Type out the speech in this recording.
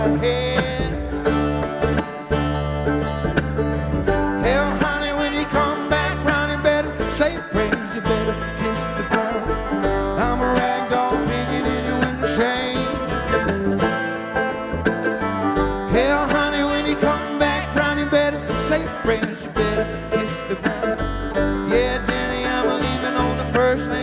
right head. Hell, honey, when you come back round, you better say praise, you better kiss the ground. I'm a rag doll picking in your window shade. Hell, honey, when you come back round, you better say praise, you better kiss the ground. Yeah, Jenny, I'm a leaving on the first thing